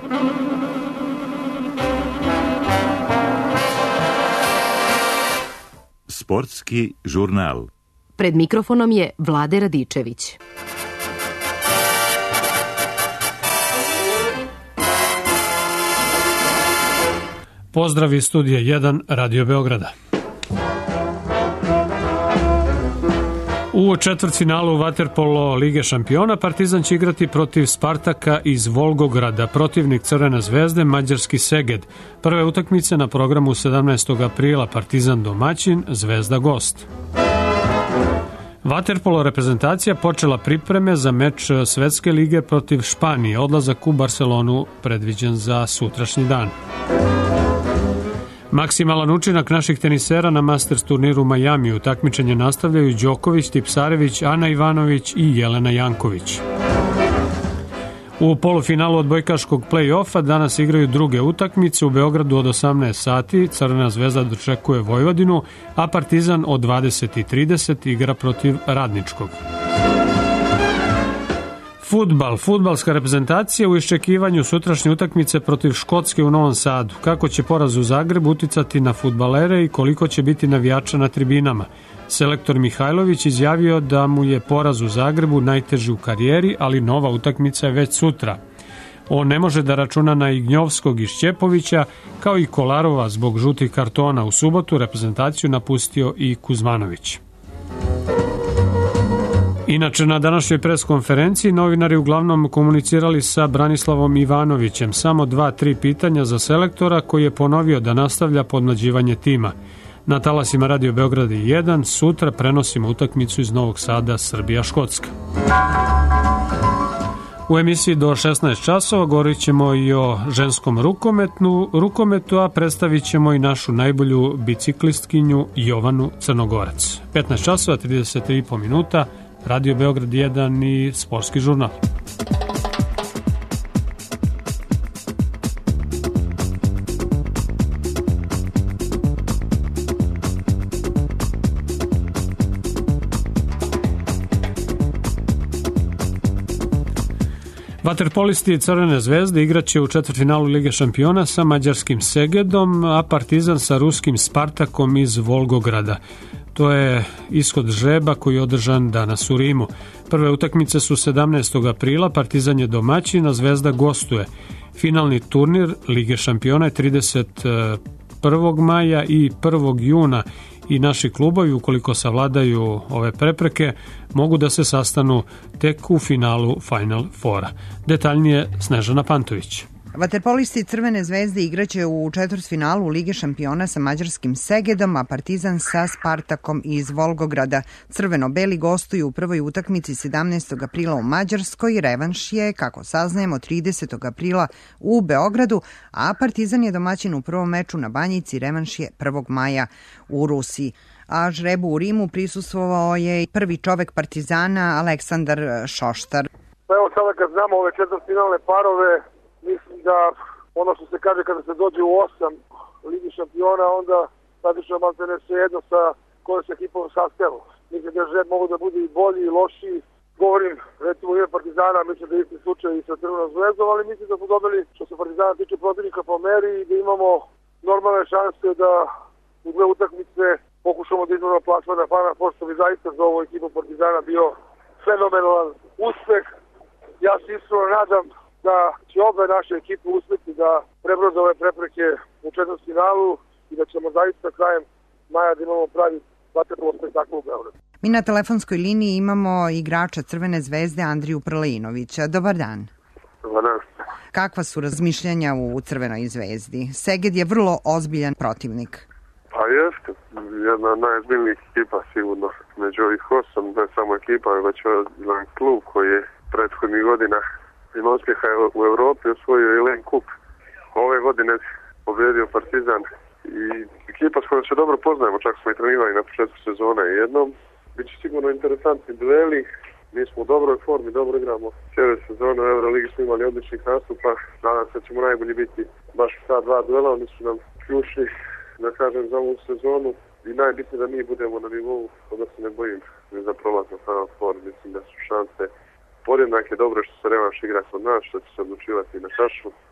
Sportski žurnal. Pred mikrofonom je Vlade Radičević. Pozdrav iz studija 1 Radio Beograda. U četvrtfinalu vaterpolo Lige šampiona Partizan će igrati protiv Spartaka iz Volgograda, protivnik Crvene zvezde mađarski Seged. Prve utakmice na programu 17. aprila, Partizan domaćin, Zvezda gost. Vaterpolo reprezentacija počela pripreme za meč Svetske lige protiv Španije. Odlazak u Barcelonu predviđen za sutrašnji dan. Maksimalan učinak naših tenisera na Masters turniru u Majamiju. Takmičenje nastavljaju Đoković, Tipsarević, Ana Ivanović i Jelena Janković. U polufinalu odbojkaškog play-offa danas igraju druge utakmice. U Beogradu od 18 sati Crvena zvezda dočekuje Vojvodinu, a Partizan od 20:30 igra protiv Radničkog. Fudbalska reprezentacija u iščekivanju sutrašnje utakmice protiv Škotske u Novom Sadu. Kako će poraz u Zagrebu uticati na fudbalere i koliko će biti navijača na tribinama? Selektor Mihajlović izjavio da mu je poraz u Zagrebu najteži u karijeri, ali nova utakmica je već sutra. On ne može da računa na Ignjovskog i Šćepovića, kao i Kolarova zbog žutih kartona. U subotu reprezentaciju napustio i Kuzmanović. Inače, na današnjoj preskonferenciji novinari uglavnom komunicirali sa Branislavom Ivanovićem. Samo 2-3 pitanja za selektora koji je ponovio da nastavlja podmlađivanje tima. Na talasima Radio Beograda 1 sutra prenosimo utakmicu iz Novog Sada Srbija-Škotska. U emisiji do 16 časova govorit ćemo i o ženskom rukometu, a predstavit ćemo i našu najbolju biciklistkinju Jovanu Crnogorac. 15 časova, 33,5 minuta, Radio Beograd 1 i Sportski žurnal. Vaterpolisti Crvene zvezde igraće u četvrtfinalu Lige šampiona sa mađarskim Segedom, a Partizan sa ruskim Spartakom iz Volgograda. To je ishod žreba koji je održan danas u Rimu. Prve utakmice su 17. aprila, Partizan je domaćin, a Zvezda gostuje. Finalni turnir Lige šampiona je 31. maja i 1. juna i naši klubovi, ukoliko savladaju ove prepreke, mogu da se sastanu tek u finalu Final Fora. Detaljnije Snežana Pantović. Vaterpolisti Crvene zvezde igraće u četvrtfinalu Lige šampiona sa mađarskim Segedom, a Partizan sa Spartakom iz Volgograda. Crveno-beli gostuju u prvoj utakmici 17. aprila u Mađarskoj, revanš je, kako saznajemo, 30. aprila u Beogradu, a Partizan je domaćin u prvom meču na Banjici, revanš je 1. maja u Rusiji. A žrebu u Rimu prisustvovao je prvi čovek Partizana, Aleksandar Šoštar. Pa evo sada kad znamo ove četvrtfinalne parove, mislim da ono što se kaže kada se dođe u 8 Ligi šampiona, onda praktično maltene svejedno sa kojom se ekipom sastavu. Mislim da žreb mogu da bude i bolji i lošiji. Govorim, recimo ime Partizana, mislim da je isti slučaj i sa Crvenom zvezdom, ali mislim da smo dobili, što se Partizana tiče, protivnika po meri i da imamo normalne šanse da u dve utakmice pokušamo da izvorno plasma na Final Four, što bi zaista za ovu ekipu Partizana bio fenomenalan uspeh. Ja se iskreno nadam da će obe naše ekipe uspjeti da prebrode ove prepreke u četvrtfinalu i da ćemo zaista krajem maja da imamo pravi vaterpolo spektakl u Beogradu. Mi na telefonskoj liniji imamo igrača Crvene zvezde Andriju Prleinovića. Dobar dan. Dobar dan. Kakva su razmišljanja u Crvenoj zvezdi? Seged je vrlo ozbiljan protivnik. Pa jeste, jedna od najozbiljnijih ekipa sigurno. Među ovih 8, ne samo ekipa, već jedan klub koji je prethodnih godina ima uspjeha u Evropi, osvojio je Len Kup. Ove godine pobjedio Partizan i ekipa s kojom se dobro poznajemo, čak smo i trenirali na početku sezone jednom. Biće sigurno interesantni dueli, mi smo u dobroj formi, dobro igramo. Cijele sezone u Euroligi smo imali odličnih nastupa, nadam se da ćemo najbolji biti baš ta dva duela, oni su nam ključni, da kažem, za ovu sezonu i najbitnije da mi budemo na nivou, da se ne bojim za prolaz na Final Four, mislim da su šanse podjednake dobro što se revanš igra kod nas, što će se odlučivati na tašu.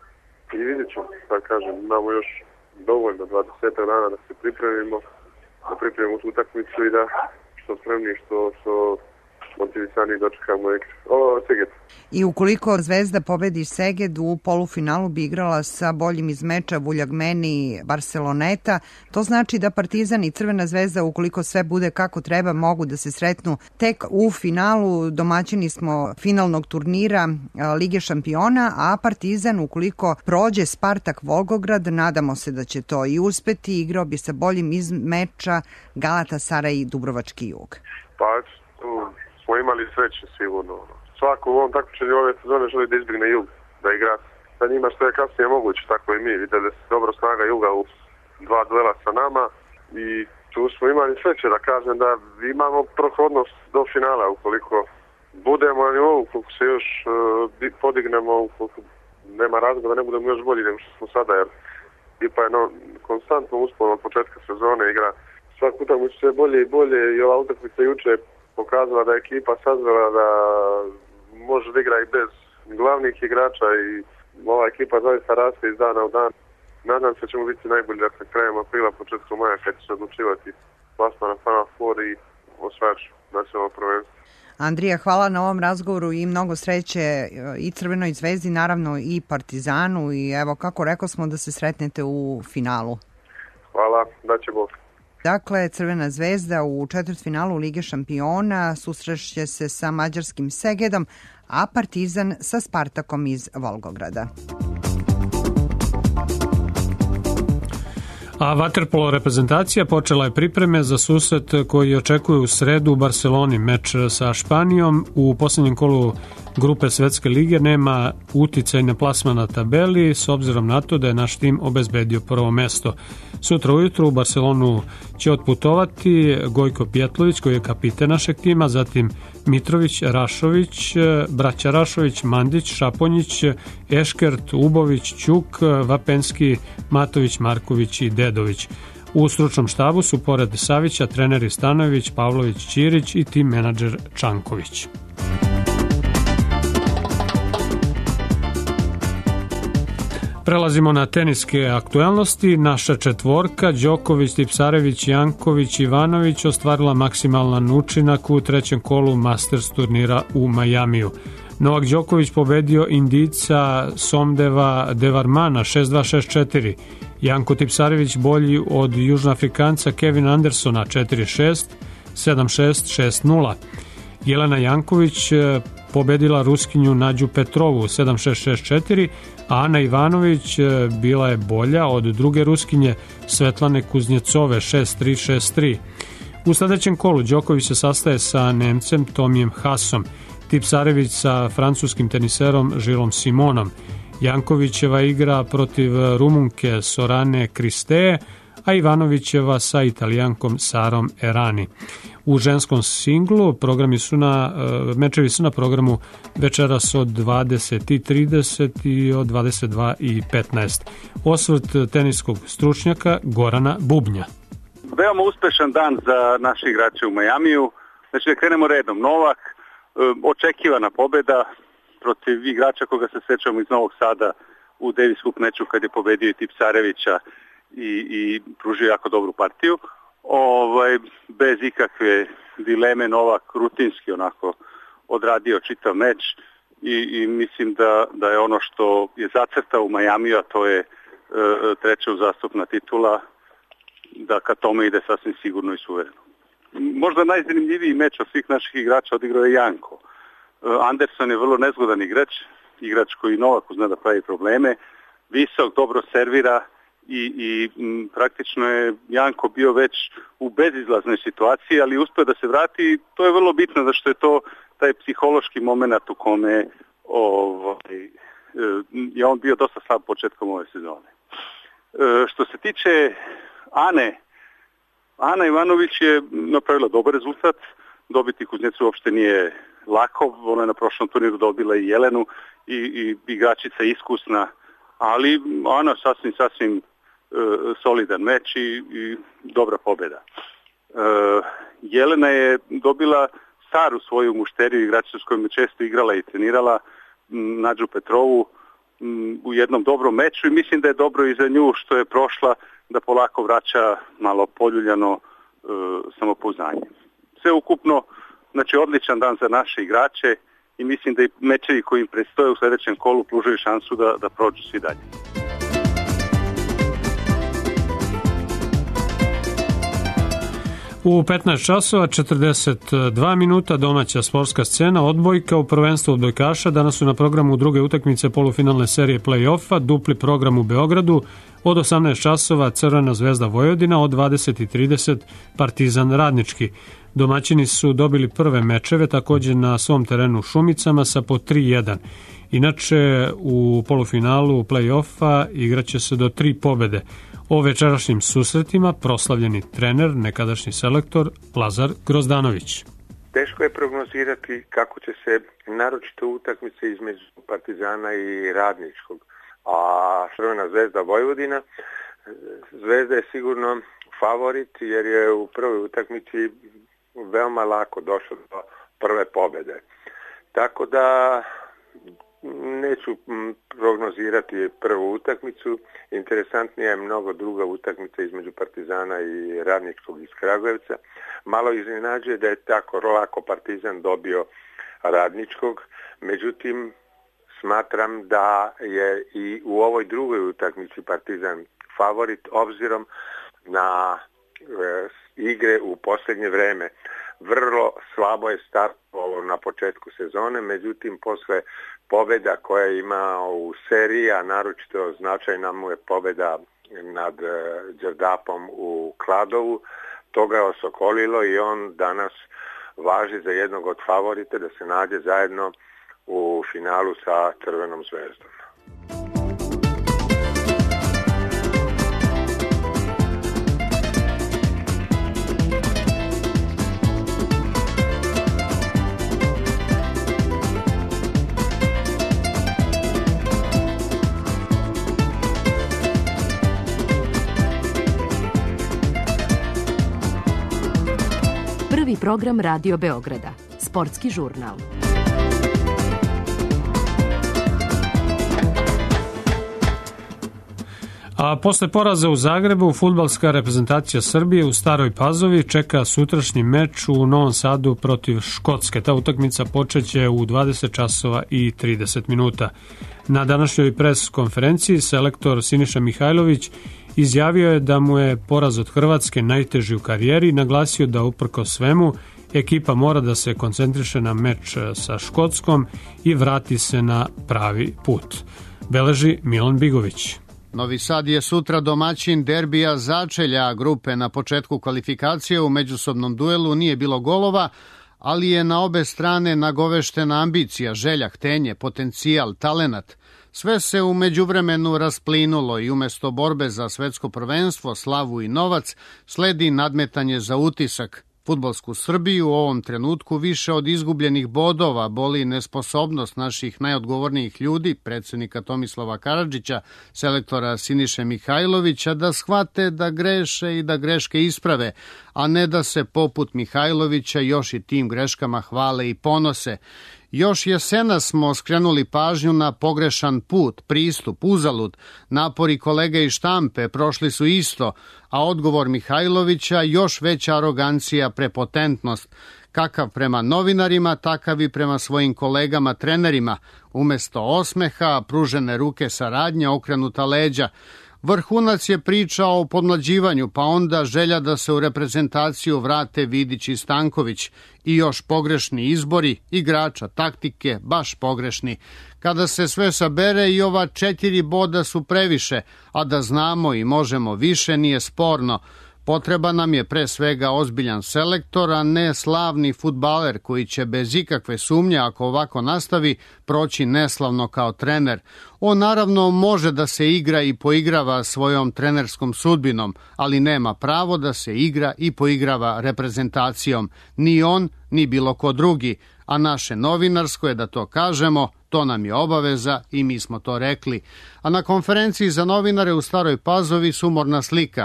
i vidjet ćemo, da kažem, imamo još dovoljno 20 dana da se pripremimo tu utakmicu i da što spremni, što motivisani dočekamo Seged. I ukoliko Zvezda pobedi Seged u polufinalu bi igrala sa boljim iz meča Vuljagmeni Barceloneta, to znači da Partizan i Crvena zvezda, ukoliko sve bude kako treba, mogu da se sretnu tek u finalu. Domaćini smo finalnog turnira Lige šampiona, a Partizan, ukoliko prođe Spartak Volgograd, nadamo se da će to i uspeti, igrao bi sa boljim iz meča Galatasaray i Dubrovački Jug. Pa tu smo imali sreće sigurno. Svako u ovom takmičenju ove sezone želi da izbjegne Jug, da igra sa njima što je kasnije moguće, tako i mi. Vidjeli se dobro snaga Juga u 2 duela sa nama i tu smo imali sreće, da kažem da imamo prohodnost do finala. Ukoliko budemo na nivou, ukoliko se još podignemo, ukoliko nema razloga da ne budemo još bolji nego što smo sada, jer ekipa je konstantno uspona od početka sezone, igra svaku utakmicu sve bolje i bolje i ova utakmica juče pokazala da je ekipa sazrela da može da igra i bez glavnih igrača i ova ekipa zaista raste iz dana u dan. Nadam se da ćemo biti najbolji krajem aprila, početkom maja, kad će se odlučivati plasman na Final Four i osvajač nacionalnog prvenstva. Andrija, hvala na ovom razgovoru i mnogo sreće i Crvenoj zvezdi, naravno i Partizanu, i evo, kako rekao smo, da se sretnete u finalu. Hvala, da će Bog. Dakle, Crvena zvezda u četvrtfinalu Lige šampiona susrešće se sa mađarskim Segedom, a Partizan sa Spartakom iz Volgograda. A vaterpolo reprezentacija počela je pripreme za susret koji očekuje u sredu u Barceloni. Meč sa Španijom u posljednjem kolu grupe Svetske lige nema uticajne plasma na tabeli, s obzirom na to da je naš tim obezbedio prvo mesto. Sutra ujutru u Barcelonu će otputovati Gojko Pjetlović, koji je kapiten našeg tima, zatim Mitrović, Rašović, braća Rašović, Mandić, Šaponjić, Eškert, Ubović, Ćuk, Vapenski, Matović, Marković i Dedović. U stručnom štabu su pored Savića treneri Stanojević, Pavlović, Ćirić i tim menadžer Čanković. Prelazimo na teniske aktuelnosti. Naša četvorka, Đoković, Tipsarević, Janković, Ivanović, ostvarila maksimalan učinak u trećem kolu Masters turnira u Majamiju. Novak Đoković pobedio Indijca Somdeva Devarmana 6-2, 6-4. Janko Tipsarević bolji od Južnoafrikanca Kevina Andersona 4-6, 7-6, 6-0. Jelena Janković pobedila Ruskinju Nađu Petrovu 7-6, 6-4, a Ana Ivanović bila je bolja od druge Ruskinje Svetlane Kuznjecove 6-3, 6-3. U sledećem kolu Đoković se sastaje sa Nemcem Tomijem Hasom, Tipsarević sa francuskim teniserom Žilom Simonom. Jankovićeva igra protiv Rumunke Sorane Kristeje, a Ivanovićeva sa Italijankom Sarom Erani. U ženskom singlu mečevi su na programu večeras od 20:30 i od 22:15. Osvrt teniskog stručnjaka Gorana Bubnja. Veoma uspešan dan za naše igrače u Majamiju. Znači da krenemo redom. Novak, očekivana pobeda protiv igrača koga se sećamo iz Novog Sada u Davis Cup meču kad je pobedio i Tipsarevića i pružio jako dobru partiju. Bez ikakve dileme Novak rutinski onako odradio čitav meč i mislim da je ono što je zacrtao u Majamiju, a to je treća uzastopna titula, da ka tome ide sasvim sigurno i suvereno. Možda najzanimljiviji meč od svih naših igrača odigrao je Janko. Anderson je vrlo nezgodan igrač koji Novaku zna da pravi probleme, visok, dobro servira i praktično je Janko bio već u bezizlaznoj situaciji, ali uspio da se vrati i to je vrlo bitno zašto je to taj psihološki moment u kome je on bio dosta slab početkom ove sezone. Što se tiče Ana Ivanović je napravila dobar rezultat, dobiti Kuznjecu uopšte nije lako, ona je na prošlom turniru dobila i Jelenu i igračica iskusna, ali Ana sasvim solidan meč i dobra pobjeda. Jelena je dobila staru svoju mušteriju, igračicu s kojom je često igrala i trenirala, Nađu Petrovu, u jednom dobrom meču i mislim da je dobro i za nju što je prošla, da polako vraća malo poljuljano samopouzdanje. Sve ukupno, znači odličan dan za naše igrače i mislim da i mečevi koji im predstoje u sljedećem kolu pružaju šansu da prođu svi dalje. U 15 časova 42 minuta domaća sportska scena, odbojka u prvenstvu odbojkaša. Danas su na programu druge utakmice polufinalne serije play-offa, dupli program u Beogradu. Od 18 časova Crvena zvezda Vojvodina, od 20:30 Partizan Radnički. Domaćini su dobili prve mečeve također na svom terenu u Šumicama sa po 3-1. Inače, u polufinalu play-offa igraće se do 3 pobede. O večerašnjim susretima proslavljeni trener, nekadašnji selektor Lazar Grozdanović. Teško je prognozirati kako će se naročito utakmice između Partizana i Radničkog, a Crvena zvezda Vojvodina. Zvezda je sigurno favorit jer je u prvoj utakmici veoma lako došao do prve pobjede. Tako da neću prognozirati prvu utakmicu. Interesantnija je mnogo druga utakmica između Partizana i Radničkog iz Kragujevca. Malo iznenađuje da je tako lako Partizan dobio Radničkog, međutim smatram da je i u ovoj drugoj utakmici Partizan favorit obzirom na igre u posljednje vreme. Vrlo slabo je startovalo na početku sezone, međutim posle pobjeda koja je imao u seriji, a naročito značajna mu je pobjeda nad Đerdapom u Kladovu, to ga je osokolilo i on danas važi za jednog od favorita da se nađe zajedno u finalu sa Crvenom zvezdom. Prvi program Radio Beograda. Sportski žurnal. A posle poraza u Zagrebu, fudbalska reprezentacija Srbije u Staroj Pazovi čeka sutrašnji meč u Novom Sadu protiv Škotske. Ta utakmica počeće u 20 časova i 30 minuta. Na današnjoj pres konferenciji selektor Siniša Mihajlović izjavio je da mu je poraz od Hrvatske najteži u karijeri i naglasio da uprko svemu ekipa mora da se koncentriše na meč sa Škotskom i vrati se na pravi put. Beleži Milan Bigović. Novi Sad je sutra domaćin derbija začelja grupe. Na početku kvalifikacije u međusobnom duelu nije bilo golova, ali je na obe strane nagoveštena ambicija, želja, htenje, potencijal, talenat. Sve se u međuvremenu rasplinulo i umjesto borbe za svetsko prvenstvo, slavu i novac, sledi nadmetanje za utisak. Fudbalsku Srbiju u ovom trenutku više od izgubljenih bodova boli nesposobnost naših najodgovornijih ljudi, predsjednika Tomislava Karadžića, selektora Siniše Mihajlovića, da shvate da greše i da greške isprave, a ne da se poput Mihajlovića još i tim greškama hvale i ponose. Još jesena smo skrenuli pažnju na pogrešan put, pristup, uzalud. Napori kolega iz štampe prošli su isto, a odgovor Mihajlovića još veća arogancija, prepotentnost. Kakav prema novinarima, takav i prema svojim kolegama, trenerima. Umjesto osmeha, pružene ruke saradnje, okrenuta leđa. Vrhunac je priča o podmlađivanju, pa onda želja da se u reprezentaciju vrate Vidić i Stanković. I još pogrešni izbori, igrača, taktike, baš pogrešni. Kada se sve sabere i ova 4 boda su previše, a da znamo i možemo više nije sporno. Potreba nam je pre svega ozbiljan selektor, a ne slavni fudbaler koji će bez ikakve sumnje, ako ovako nastavi, proći neslavno kao trener. On naravno može da se igra i poigrava svojom trenerskom sudbinom, ali nema pravo da se igra i poigrava reprezentacijom. Ni on, ni bilo ko drugi. A naše novinarsko je da to kažemo, to nam je obaveza i mi smo to rekli. A na konferenciji za novinare u Staroj Pazovi sumorna slika.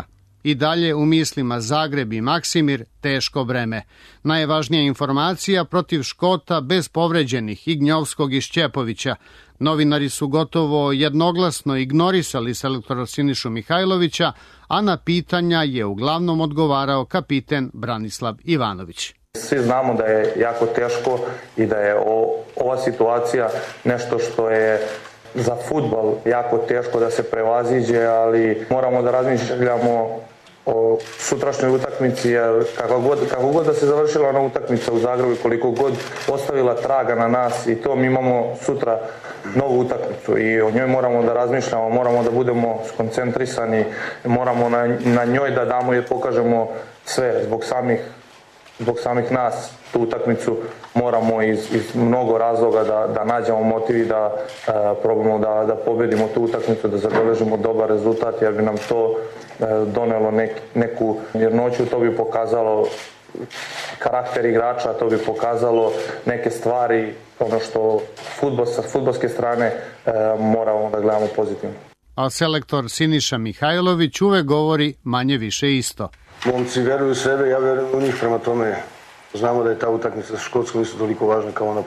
I dalje u mislima Zagreb i Maksimir teško breme. Najvažnija informacija protiv Škota bez povređenih Ignjovskog i Šćepovića. Novinari su gotovo jednoglasno ignorisali selektora Sinišu Mihajlovića, a na pitanja je uglavnom odgovarao kapiten Branislav Ivanović. Svi znamo da je jako teško i da je ova situacija nešto što je za fudbal jako teško da se prevaziđe, ali moramo da razmišljamo o sutrašnjoj utakmici, jer kako god da se završila ona utakmica u Zagrebu i koliko god ostavila traga na nas i to, mi imamo sutra novu utakmicu i o njoj moramo da razmišljamo, moramo da budemo skoncentrisani, moramo na njoj da damo i pokažemo sve zbog samih nas. Tu utakmicu moramo iz mnogo razloga da nađemo motiv i da probamo da pobedimo tu utakmicu, da zabeležimo dobar rezultat, jer bi nam to donelo neku mirnoću, to bi pokazalo karakter igrača, to bi pokazalo neke stvari, ono što sa fudbalske strane moramo da gledamo pozitivno. A selektor Siniša Mihajlović uvek govori manje više isto. Momci veruju u sebe, ja verujem u njih, prema tome znamo da je ta utakmica sa Škotskom isto toliko važna kao ona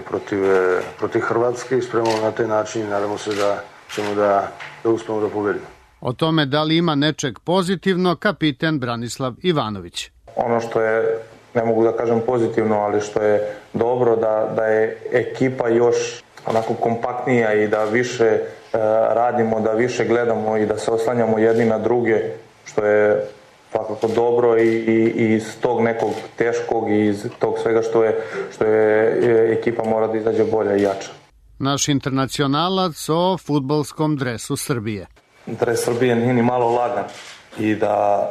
protiv Hrvatske i spremamo na taj način i nadamo se da ćemo da uspemo da pobedimo. O tome da li ima nečeg pozitivno, kapiten Branislav Ivanović. Ono što je, ne mogu da kažem pozitivno, ali što je dobro da je ekipa još onako kompaktnija i da više radimo, da više gledamo i da se oslanjamo jedni na druge, što je svakako dobro i iz tog nekog teškog i iz tog svega što je ekipa mora da izađe bolja i jača. Naš internacionalac o fudbalskom dresu Srbije. Dres Srbije nije ni malo lagan i da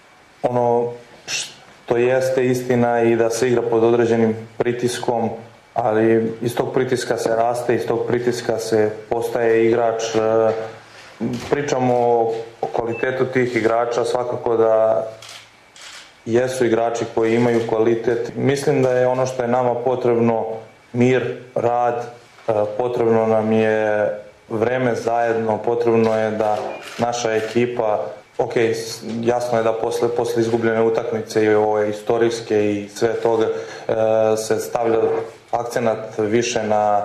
ono što jeste istina i da se igra pod određenim pritiskom, ali iz tog pritiska se raste, iz tog pritiska se postaje igrač. Pričamo o kvalitetu tih igrača, svakako da jesu igrači koji imaju kvalitet. Mislim da je ono što je nama potrebno mir, rad, potrebno nam je vreme zajedno, potrebno je da naša ekipa, jasno je da posle izgubljene utakmice i ove istorijske i sve toga se stavlja akcenat više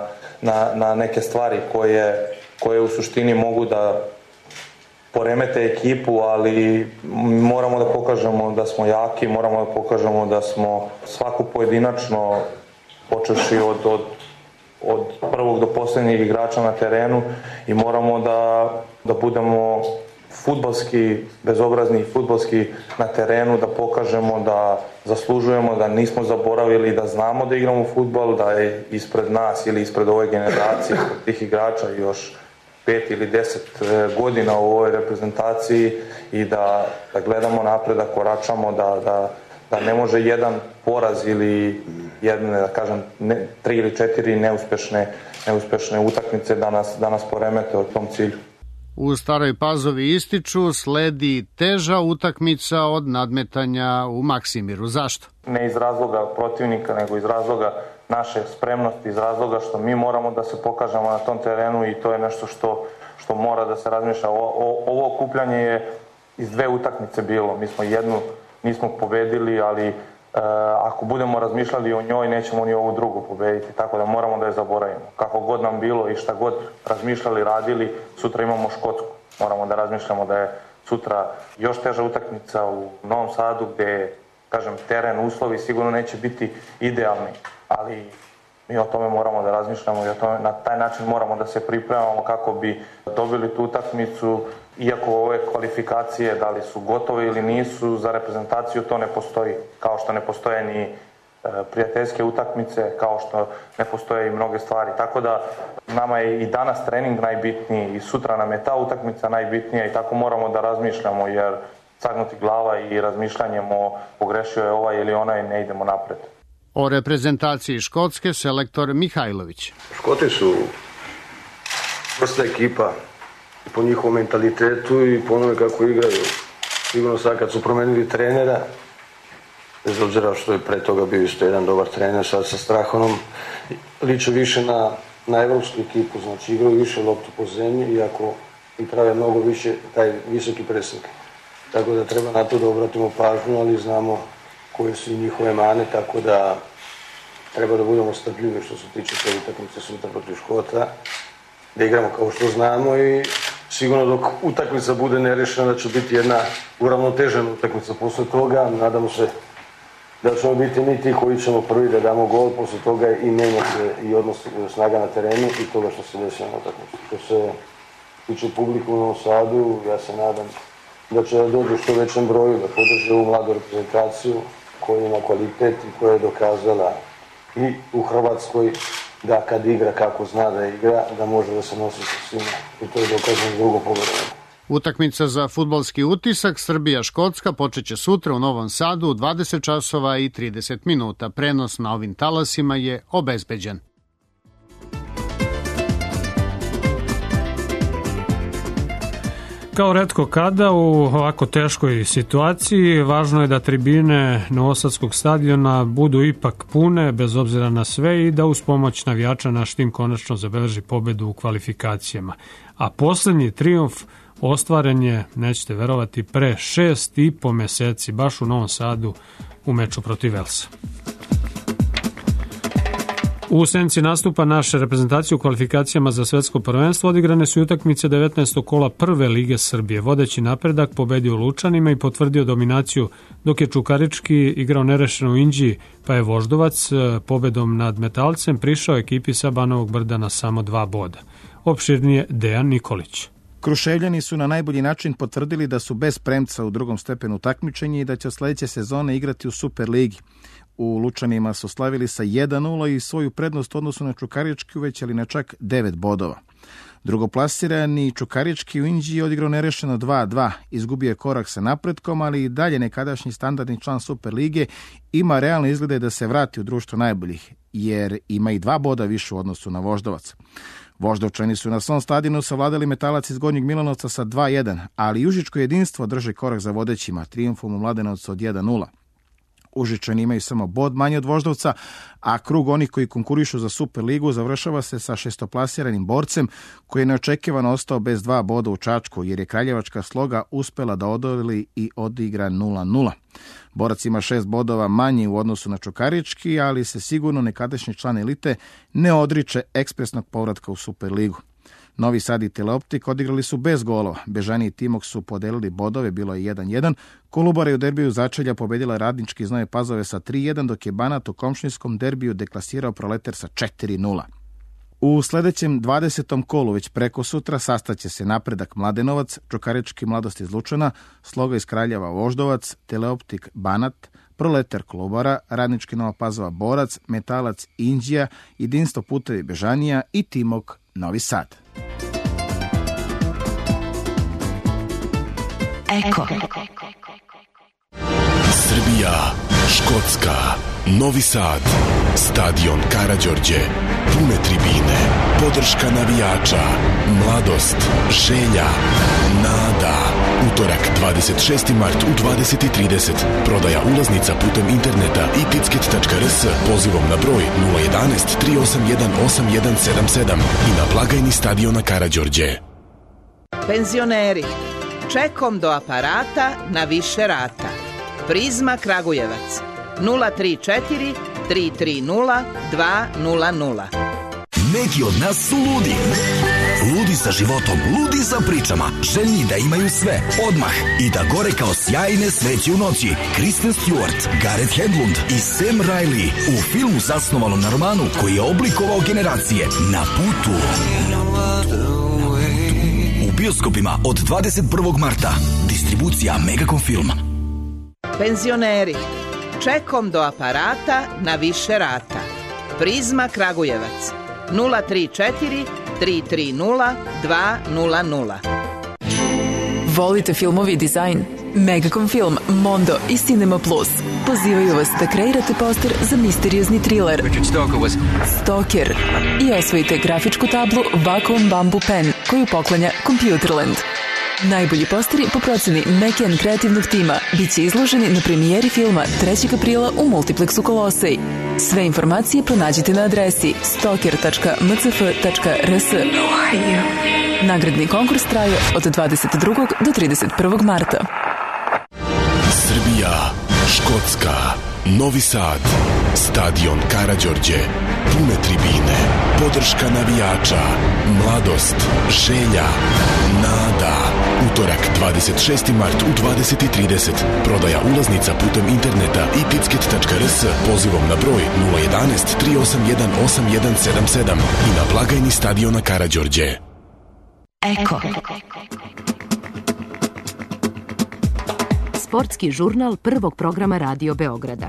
na neke stvari koje u suštini mogu da poremete ekipu, ali moramo da pokažemo da smo jaki, moramo da pokažemo da smo svaku pojedinačno, počevši od prvog do posljednjeg igrača na terenu, i moramo da budemo fudbalski, bezobrazni fudbalski na terenu, da pokažemo da zaslužujemo, da nismo zaboravili, da znamo da igramo fudbal, da je ispred nas ili ispred ove generacije, ispred tih igrača još 5 ili 10 godina u ovoj reprezentaciji i da gledamo napred, da koračamo, da ne može jedan poraz ili jedne, da kažem, 3 ili 4 neuspešne utakmice da nas poremete od tom cilju. U Staroj Pazovi ističu sledi teža utakmica od nadmetanja u Maksimiru. Zašto? Ne iz razloga protivnika, nego iz razloga naše spremnosti, iz razloga što mi moramo da se pokažemo na tom terenu i to je nešto što mora da se razmišlja. Ovo okupljanje je iz 2 utakmice bilo. Mi smo jednu nismo pobedili, ali ako budemo razmišljali o njoj, nećemo ni ovu drugu pobediti, tako da moramo da je zaboravimo. Kako god nam bilo i šta god razmišljali, radili, sutra imamo Škotsku. Moramo da razmišljamo da je sutra još teža utakmica u Novom Sadu, gde, kažem, teren, uslovi sigurno neće biti idealni, ali mi o tome moramo da razmišljamo i na taj način moramo da se pripremamo kako bi dobili tu utakmicu, iako ove kvalifikacije, da li su gotove ili nisu, za reprezentaciju to ne postoji, kao što ne postoje ni prijateljske utakmice, kao što ne postoje i mnoge stvari. Tako da nama je i danas trening najbitniji i sutra nam je ta utakmica najbitnija i tako moramo da razmišljamo, jer sagnuti glava i razmišljanjem o pogrešio je ovaj ili onaj, ne idemo napred. O reprezentaciji Škotske selektor Mihajlović. Škoti su vrsta ekipa po njihovom mentalitetu i po onome kako igraju. Sigurno sad kad su promenili trenera, bez obzira što je pre toga bio isto jedan dobar trener, sad sa Strahonom, liče više na evropsku ekipu, znači igraju više loptu po zemlji, iako i prave mnogo više taj visoki presing. tako da treba na to da obratimo pažnju, ali znamo koje su i njihove mane, tako da treba da budemo strpljivi što se tiče te utakmice sutra protiv Škota, da igramo kao što znamo i sigurno dok utakmica bude nerešena da će biti jedna uravnotežena utakmica posle toga. Nadamo se da ćemo biti mi ti koji ćemo prvi da damo gol, posle toga i menja se i odnos snaga na terenu i toga što se desilo na utakmici. Što se tiče publiku u Novom Sadu, ja se nadam da će da dođu što većem broju, da podrže ovu mladu reprezentaciju koja ima kvalitet i koja je dokazala i u Hrvatskoj da kad igra kako zna da igra, da može da se nosi sa svima. I to je dokazano drugo pogledanje. Utakmica za fudbalski utisak Srbija-Škotska počeće sutra u Novom Sadu u 20 časova i 30 minuta. Prenos na ovim talasima je obezbeđen. Kao retko kada u ovako teškoj situaciji važno je da tribine Novosadskog stadiona budu ipak pune bez obzira na sve i da uz pomoć navijača naš tim konačno zabeleži pobedu u kvalifikacijama. A poslednji trijumf ostvaren je, nećete verovati, pre 6,5 meseci baš u Novom Sadu u meču protiv Velsa. U senci nastupa naše reprezentacije u kvalifikacijama za svetsko prvenstvo odigrane su utakmice 19. kola Prve lige Srbije. Vodeći napredak pobedio u Lučanima i potvrdio dominaciju, dok je Čukarički igrao nerešeno u Inđiji, pa je Voždovac pobedom nad Metalcem prišao ekipi sa Banovog Brda na samo 2 boda. Opširnije Dejan Nikolić. Kruševljani su na najbolji način potvrdili da su bez premca u drugom stepenu takmičenja i da će sledeće sezone igrati u Superligi. U Lučanima su slavili sa 1-0 i svoju prednost u odnosu na Čukarički uvećali na čak 9 bodova. Drugoplasirani Čukarički u Inđiji odigrao nerešeno 2-2, izgubio je korak sa napretkom, ali i dalje nekadašnji standardni član Superlige ima realne izglede da se vrati u društvo najboljih, jer ima i 2 boda više u odnosu na Voždovac. Voždovčani su na svom stadionu savladali Metalac iz Gornjeg Milanovca sa 2-1, ali Užičko jedinstvo drži korak za vodećima, trijumfom u Mladenovcu od 1-0. Užičani imaju samo bod manje od Voždovca, a krug onih koji konkurišu za Superligu završava se sa šestoplasiranim Borcem, koji je neočekivano ostao bez 2 boda u Čačku, jer je kraljevačka Sloga uspela da odoli i odigra 0-0. Borac ima 6 bodova manje u odnosu na Čukarički, ali se sigurno nekadašnji član elite ne odriče ekspresnog povratka u Superligu. Novi Sad i Teleoptik odigrali su bez golova. Bežani i Timok su podelili bodove, bilo je 1-1. Kolubara je u derbiju Začelja pobedila Radnički iz Nove Pazove sa 3-1, dok je Banat u komšinskom derbiju deklasirao Proletar sa 4-0. U sledećem 20. kolu već preko sutra sastaće se Napredak Mladenovac, Čukarički Mladost iz Lučana, Sloga iz Kraljeva Voždovac, Teleoptik Banat, Proletar Kolubara, Radnički Nova Pazova Borac, Metalac Inđija, Jedinstvo Putevi Bežanija i Timok Novi Sad. Eko. Srbija, Škotska, Novi Sad, stadion Karađorđe, pune tribine, podrška navijača, mladost, želja, nada. Utorak 26. mart u 20:30. Prodaja ulaznica putem interneta i ticket.rs pozivom na broj 011 381 8177 i na blagajni stadiona Karađorđe. Penzioneri, čekom do aparata na više rata. Prizma Kragujevac 034 330 200. Neki od nas su ludi. Ludi sa životom, ludi sa pričama, željni da imaju sve, odmah i da gore kao sjajne sveće u noći. Kristen Stewart, Gareth Hedlund i Sam Riley u filmu zasnovanom na romanu koji je oblikovao generacije Na putu. U bioskopima od 21. marta. Distribucija Megacom Film. Penzioneri, čekom do aparata na više rata. Prizma Kragujevac 034 330 200. Volite filmovi i dizajn? Megacom Film, Mondo i Cinema Plus pozivaju vas da kreirate poster za misteriozni thriller Stalker i osvojite grafičku tablu Wacom Bamboo Pen koju poklanja Computerland. Najbolji posteri po proceni Mekian kreativnog tima bit će izloženi na premijeri filma 3. aprila u Multiplexu Kolosej. Sve informacije pronađite na adresi stalker.mcf.rs. Nagradni konkurs traje od 22. do 31. marta. Srbija, Škotska, Novi Sad, stadion Karađorđe, pune tribine, podrška navijača, mladost, želja, nada. Utorak, 26. mart u 20:30. Prodaja ulaznica putem interneta i ticket.rs pozivom na broj 011 381 8177 i na blagajni stadiona Karađorđe. Eko. Sportski žurnal prvog programa Radio Beograda.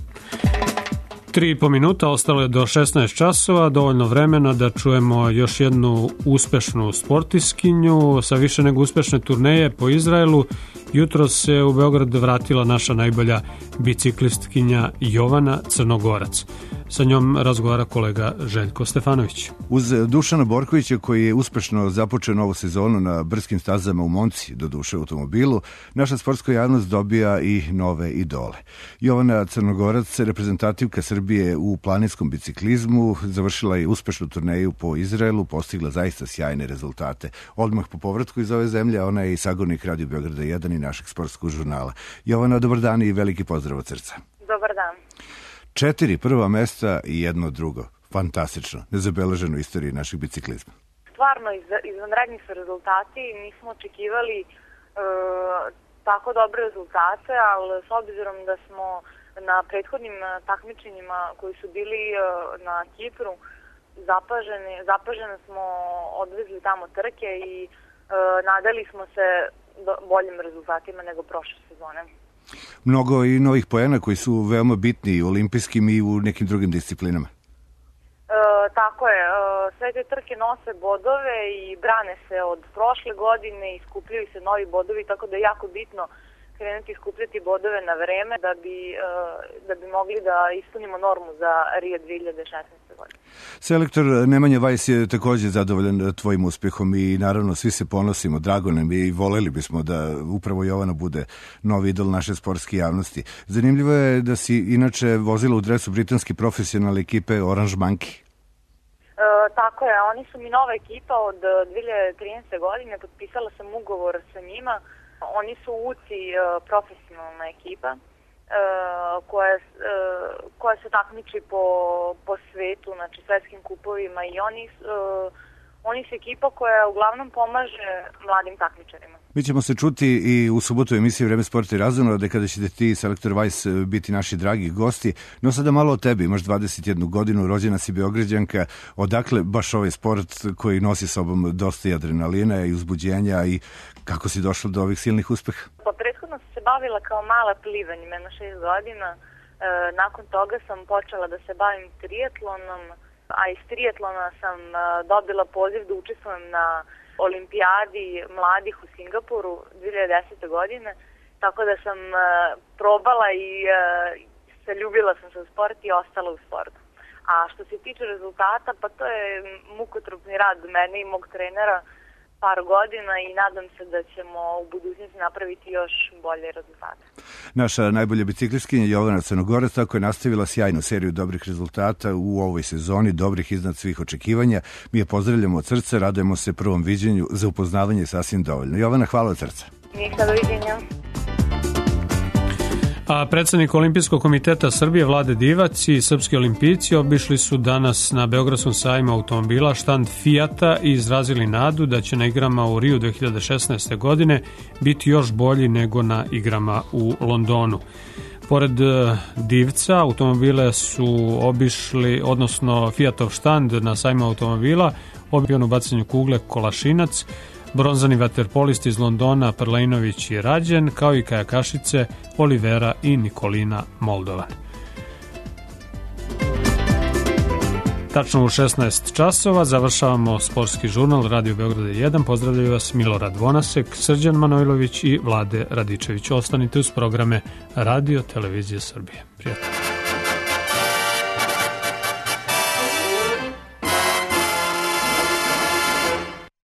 3,5 minuta, ostalo je do 16 časova, dovoljno vremena da čujemo još jednu uspešnu sportiskinju sa više nego uspešne turneje po Izraelu. Jutro se u Beograd vratila naša najbolja biciklistkinja Jovana Crnogorac. Sa njom razgovara kolega Željko Stefanović. Uz Dušana Borkovića, koji je uspešno započeo novu sezonu na brskim stazama u Monci, do duše automobilu, naša sportska javnost dobija i nove idole. Jovana Crnogorac, reprezentativka Srbije u planinskom biciklizmu, završila je uspešnu turneju po Izraelu, postigla zaista sjajne rezultate. Odmah po povratku iz ove zemlje, ona je i sagovornik Radio Beograda 1 i našeg sportskog žurnala. Jovana, dobar dan i veliki pozdrav od srca. Dobar dan. 4 prva mesta i jedno drugo. Fantastično, nezabeleženo u istoriji našeg biciklizma. Stvarno, izvanredni su rezultati. Nismo očekivali tako dobre rezultate, ali s obzirom da smo na prethodnim takmičenjima koji su bili na Kipru zapažene smo odvezli tamo trke i nadali smo se boljim rezultatima nego prošle sezone. Mnogo i novih poena koji su veoma bitni i u olimpijskim i u nekim drugim disciplinama. Tako je. Sve te trke nose bodove i brane se od prošle godine i skupljaju se novi bodovi, tako da je jako bitno krenuti skupljati bodove na vreme da bi mogli da ispunimo normu za Rio 2016. godine. Selektor Nemanja Vajs je također zadovoljan tvojim uspjehom i naravno svi se ponosimo, drago nam i voleli bismo da upravo Jovana bude novi idol naše sportske javnosti. Zanimljivo je da si inače vozila u dresu britanske profesionalne ekipe Orange Monkey. Tako je, oni su mi nova ekipa od 2013. godine, potpisala sam ugovor sa njima. Oni su UCI profesionalna ekipa koja se takmiči po svetu, znači svetskim kupovima i oni su ekipa koja uglavnom pomaže mladim takmičarima. Mi ćemo se čuti i u subotu u emisiji Vreme sporta i razonode kada ćete ti, selektor Vajs, biti naši dragi gosti. No sada malo o tebi, imaš 21 godinu, rođena si Beograđanka. Odakle baš ovaj sport koji nosi sobom dosta i adrenalina i uzbuđenja i kako si došla do ovih silnih uspeha? Pa prethodno sam se bavila kao mala plivanjem, jedno 6 godina. Nakon toga sam počela da se bavim triatlonom, a iz triatlona sam dobila poziv da učestvujem na olimpijadi mladih u Singapuru 2010. godine, tako da sam probala i zaljubila sam se u sport i ostala u sportu. A što se tiče rezultata, pa to je mukotrpni rad mene i mog trenera par godina i nadam se da ćemo u budućnosti napraviti još bolje rezultate. Naša najbolja biciklistkinja Jovana Crnogorac tako je nastavila sjajnu seriju dobrih rezultata u ovoj sezoni, dobrih iznad svih očekivanja. Mi je pozdravljamo od srca, radujemo se prvom viđenju, za upoznavanje je sasvim dovoljno. Jovana, hvala od srca. Ništa, doviđenja. A predsjednik Olimpijskog komiteta Srbije Vlade Divac i srpski olimpijci obišli su danas na Beogradskom sajmu automobila štand Fijata i izrazili nadu da će na igrama u Riju 2016. godine biti još bolji nego na igrama u Londonu. Pored Divca, automobile su obišli, odnosno Fijatov štand na sajmu automobila, obišli u bacanju kugle Kolašinac, bronzani vaterpolisti iz Londona Prlejnović i Rađen, kao i kajakašice Olivera i Nikolina Moldovan. Tačno u 16 časova završavamo sportski žurnal Radio Beograda 1. Pozdravljaju vas Milorad Vonasek, Srđan Manojlović i Vlade Radičević. Ostanite uz programe Radio Televizije Srbije. Prijatno.